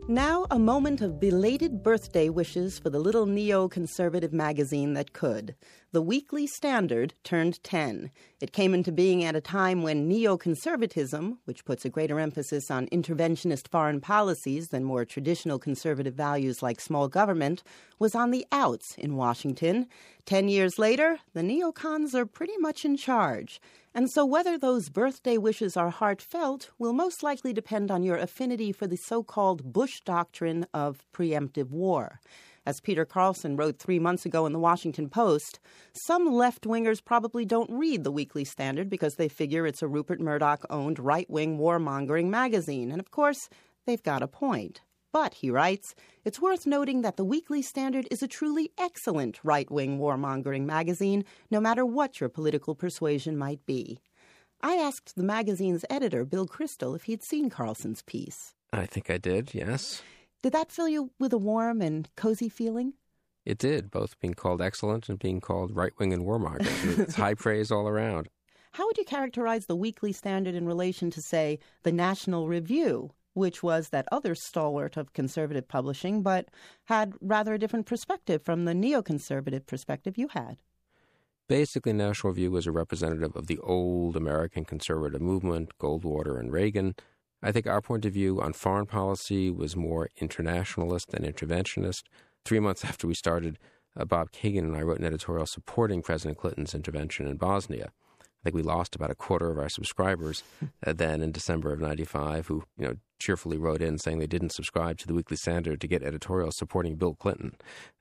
Now, a moment of belated birthday wishes for the little neoconservative magazine that could. The Weekly Standard turned 10. It came into being at a time when neoconservatism, which puts a greater emphasis on interventionist foreign policies than more traditional conservative values like small government, was on the outs in Washington. 10 years later, the neocons are pretty much in charge. And so whether those birthday wishes are heartfelt will most likely depend on your affinity for the so-called Bush doctrine of preemptive war. As Peter Carlson wrote 3 months ago in the Washington Post, some left-wingers probably don't read the Weekly Standard because they figure it's a Rupert Murdoch-owned right-wing warmongering magazine. And of course, they've got a point. But, he writes, it's worth noting that the Weekly Standard is a truly excellent right-wing warmongering magazine, no matter what your political persuasion might be. I asked the magazine's editor, Bill Kristol, if he'd seen Carlson's piece. I think I did, yes. Did that fill you with a warm and cozy feeling? It did, both being called excellent and being called right-wing and warmongering. It's high praise all around. How would you characterize the Weekly Standard in relation to, say, the National Review, which was that other stalwart of conservative publishing, but had rather a different perspective from the neoconservative perspective you had? Basically, National Review was a representative of the old American conservative movement, Goldwater and Reagan. I think our point of view on foreign policy was more internationalist and interventionist. 3 months after we started, Bob Kagan and I wrote an editorial supporting President Clinton's intervention in Bosnia. I think we lost about a quarter of our subscribers then in December of 95 who, cheerfully wrote in saying they didn't subscribe to the Weekly Standard to get editorials supporting Bill Clinton.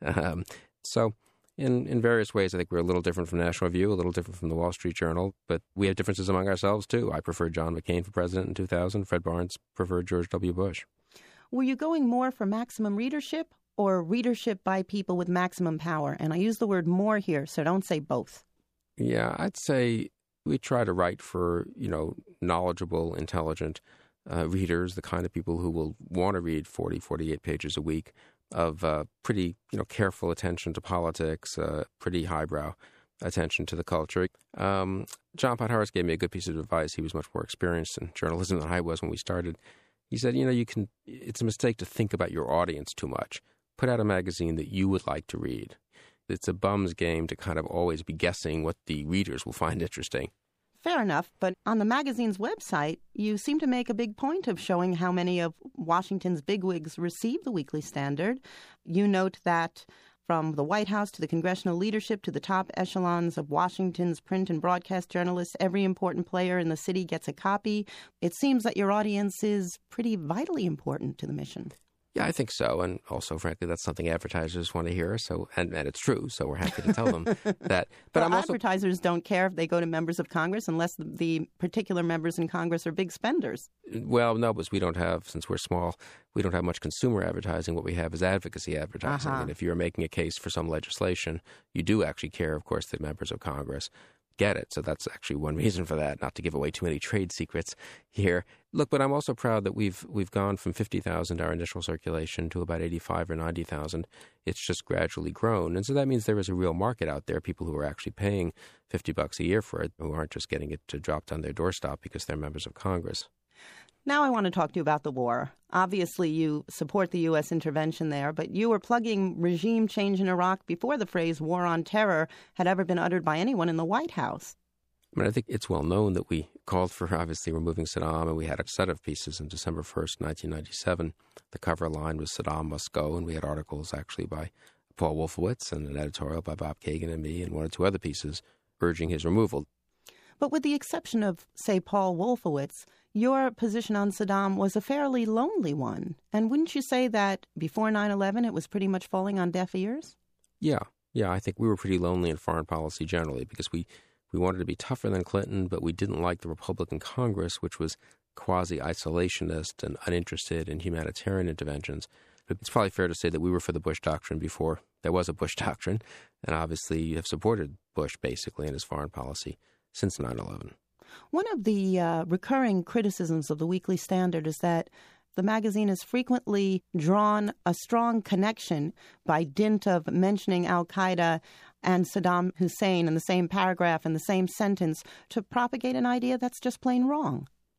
So in various ways, I think we're a little different from National Review, a little different from the Wall Street Journal, but we have differences among ourselves, too. I preferred John McCain for president in 2000. Fred Barnes preferred George W. Bush. Were you going more for maximum readership or readership by people with maximum power? And I use the word more here, so don't say both. Yeah, I'd say we try to write for, knowledgeable, intelligent readers, the kind of people who will want to read 40, 48 pages a week of pretty, careful attention to politics, pretty highbrow attention to the culture. John Podhoretz gave me a good piece of advice. He was much more experienced in journalism than I was when we started. He said, it's a mistake to think about your audience too much. Put out a magazine that you would like to read. It's a bum's game to kind of always be guessing what the readers will find interesting. Fair enough, but on the magazine's website, you seem to make a big point of showing how many of Washington's bigwigs receive the Weekly Standard. You note that from the White House to the congressional leadership to the top echelons of Washington's print and broadcast journalists, every important player in the city gets a copy. It seems that your audience is pretty vitally important to the mission. Yeah, I think so. And also, frankly, that's something advertisers want to hear. So, and it's true. So we're happy to tell them that. But advertisers don't care if they go to members of Congress unless the particular members in Congress are big spenders. Well, no, because we don't have, since we're small, we don't have much consumer advertising. What we have is advocacy advertising. And if you're making a case for some legislation, you do actually care, of course, that members of Congress get it. So that's actually one reason for that, not to give away too many trade secrets here. Look, but I'm also proud that we've gone from 50,000, our initial circulation, to about 85 or 90,000. It's just gradually grown. And so that means there is a real market out there, people who are actually paying $50 a year for it, who aren't just getting it to drop on their doorstep because they're members of Congress. Now I want to talk to you about the war. Obviously, you support the U.S. intervention there, but you were plugging regime change in Iraq before the phrase war on terror had ever been uttered by anyone in the White House. I think it's well known that we called for, obviously, removing Saddam, and we had a set of pieces on December 1st, 1997. The cover line was Saddam must go, and we had articles actually by Paul Wolfowitz and an editorial by Bob Kagan and me and one or two other pieces urging his removal. But with the exception of, say, Paul Wolfowitz, your position on Saddam was a fairly lonely one. And wouldn't you say that before 9/11 it was pretty much falling on deaf ears? Yeah, I think we were pretty lonely in foreign policy generally because we wanted to be tougher than Clinton, but we didn't like the Republican Congress, which was quasi-isolationist and uninterested in humanitarian interventions. It's probably fair to say that we were for the Bush doctrine before there was a Bush doctrine, and obviously have supported Bush basically in his foreign policy since 9/11. One of the recurring criticisms of the Weekly Standard is that the magazine has frequently drawn a strong connection by dint of mentioning al-Qaeda and Saddam Hussein in the same paragraph, in the same sentence, to propagate an idea that's just plain wrong.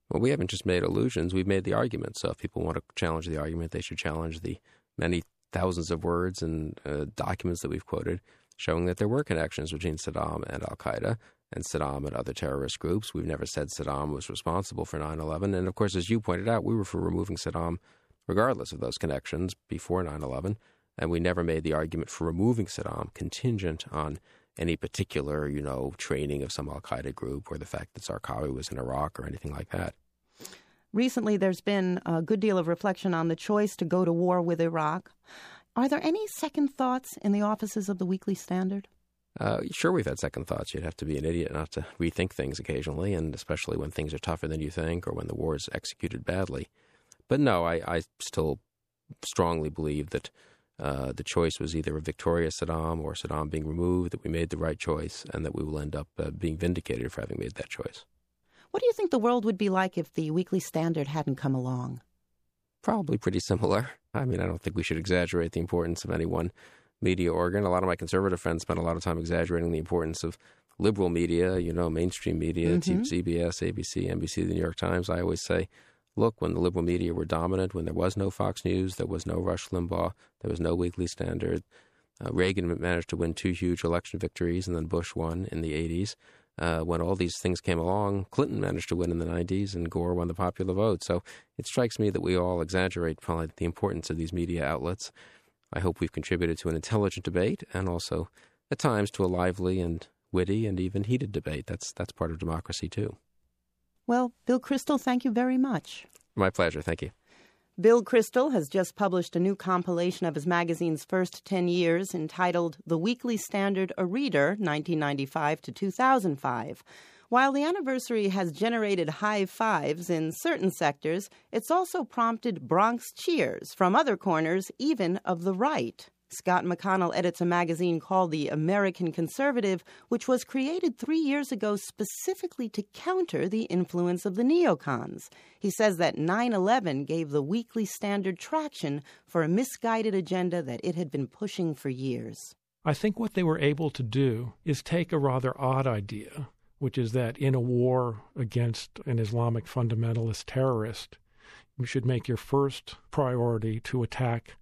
Well, we haven't just made allusions, we've made the argument. So if people want to challenge the argument, they should challenge the many thousands of words and documents that we've quoted showing that there were connections between Saddam and al-Qaeda and Saddam and other terrorist groups. We've never said Saddam was responsible for 9/11. And, of course, as you pointed out, we were for removing Saddam regardless of those connections before 9/11. And we never made the argument for removing Saddam contingent on any particular, training of some al-Qaeda group or the fact that Zarqawi was in Iraq or anything like that. Recently, there's been a good deal of reflection on the choice to go to war with Iraq. Are there any second thoughts in the offices of the Weekly Standard? Sure, we've had second thoughts. You'd have to be an idiot not to rethink things occasionally, and especially when things are tougher than you think or when the war is executed badly. But no, I still strongly believe that the choice was either a victorious Saddam or Saddam being removed, that we made the right choice, and that we will end up being vindicated for having made that choice. What do you think the world would be like if the Weekly Standard hadn't come along? Probably pretty similar. I mean, I don't think we should exaggerate the importance of any one media organ. A lot of my conservative friends spend a lot of time exaggerating the importance of liberal media, mainstream media, CBS, ABC, NBC, the New York Times. I always say, look, when the liberal media were dominant, when there was no Fox News, there was no Rush Limbaugh, there was no Weekly Standard. Reagan managed to win 2 huge election victories, and then Bush won in the 80s. When all these things came along, Clinton managed to win in the 90s, and Gore won the popular vote. So it strikes me that we all exaggerate probably the importance of these media outlets. I hope we've contributed to an intelligent debate and also, at times, to a lively and witty and even heated debate. That's part of democracy, too. Well, Bill Kristol, thank you very much. My pleasure. Thank you. Bill Kristol has just published a new compilation of his magazine's first 10 years entitled The Weekly Standard, A Reader, 1995 to 2005. While the anniversary has generated high fives in certain sectors, it's also prompted Bronx cheers from other corners, even of the right. Scott McConnell edits a magazine called The American Conservative, which was created 3 years ago specifically to counter the influence of the neocons. He says that 9/11 gave the Weekly Standard traction for a misguided agenda that it had been pushing for years. I think what they were able to do is take a rather odd idea, which is that in a war against an Islamic fundamentalist terrorist, you should make your first priority to attack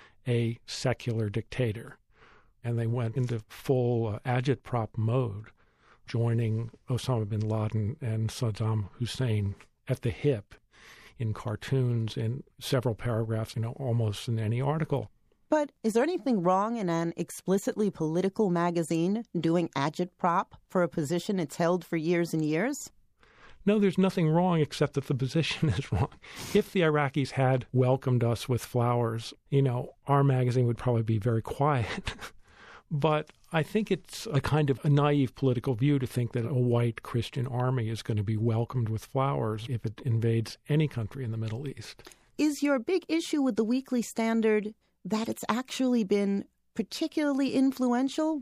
a secular dictator. And they went into full agitprop mode, joining Osama bin Laden and Saddam Hussein at the hip in cartoons, in several paragraphs, almost in any article. But is there anything wrong in an explicitly political magazine doing agitprop for a position it's held for years and years? No, there's nothing wrong except that the position is wrong. If the Iraqis had welcomed us with flowers, our magazine would probably be very quiet. But I think it's a kind of a naive political view to think that a white Christian army is going to be welcomed with flowers if it invades any country in the Middle East. Is your big issue with the Weekly Standard that it's actually been particularly influential?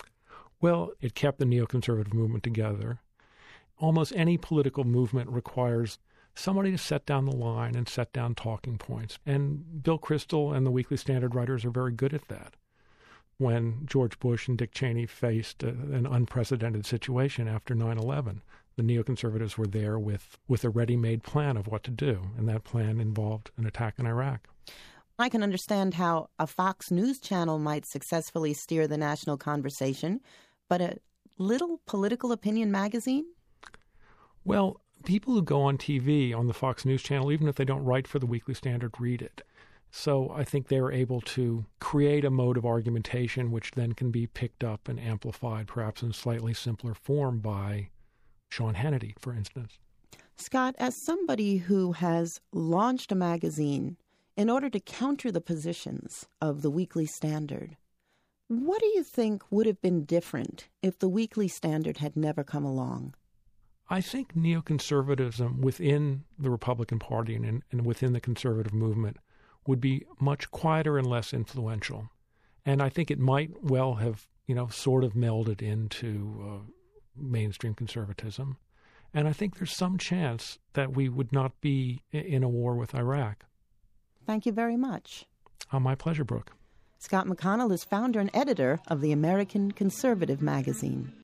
Well, it kept the neoconservative movement together. Almost any political movement requires somebody to set down the line and set down talking points. And Bill Kristol and the Weekly Standard writers are very good at that. When George Bush and Dick Cheney faced an unprecedented situation after 9/11, the neoconservatives were there with a ready-made plan of what to do, and that plan involved an attack on Iraq. I can understand how a Fox News channel might successfully steer the national conversation, but a little political opinion magazine? Well, people who go on TV on the Fox News channel, even if they don't write for the Weekly Standard, read it. So I think they were able to create a mode of argumentation which then can be picked up and amplified, perhaps in slightly simpler form, by Sean Hannity, for instance. Scott, as somebody who has launched a magazine in order to counter the positions of the Weekly Standard, what do you think would have been different if the Weekly Standard had never come along? I think neoconservatism within the Republican Party and within the conservative movement would be much quieter and less influential. And I think it might well have, sort of melded into mainstream conservatism. And I think there's some chance that we would not be in a war with Iraq. Thank you very much. My pleasure, Brooke. Scott McConnell is founder and editor of the American Conservative magazine.